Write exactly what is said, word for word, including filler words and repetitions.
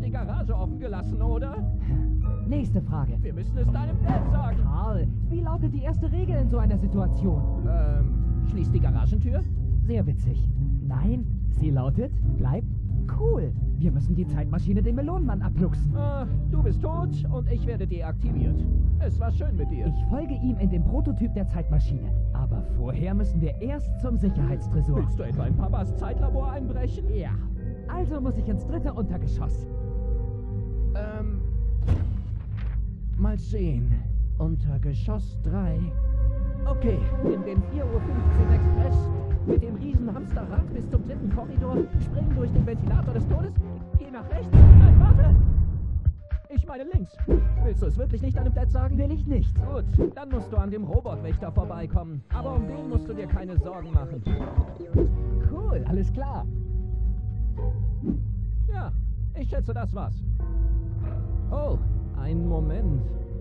die Garage offen gelassen, oder? Nächste Frage. Wir müssen es deinem Dad sagen. Karl, wie lautet die erste Regel in so einer Situation? Ähm, schließ die Garagentür? Sehr witzig. Nein, sie lautet, bleib cool. Wir müssen die Zeitmaschine dem Melonenmann abluchsen. Ah, du bist tot und ich werde deaktiviert. Es war schön mit dir. Ich folge ihm in den Prototyp der Zeitmaschine. Aber vorher müssen wir erst zum Sicherheitstresor. Willst du etwa in Papas Zeitlabor einbrechen? Ja. Also muss ich ins dritte Untergeschoss. Ähm... Mal sehen. Untergeschoss drei. Okay, in den vier Uhr fünfzehn Express. Mit dem riesen Hamsterrad bis zum dritten Korridor. Springen durch den Ventilator des Todes. Geh nach rechts. Nein, warte! Ich meine links. Willst du es wirklich nicht deinem Dad sagen? Will ich nicht. Gut, dann musst du an dem Robotwächter vorbeikommen. Aber um den musst du dir keine Sorgen machen. Cool, alles klar. Ja, ich schätze, das war's. Oh, einen Moment.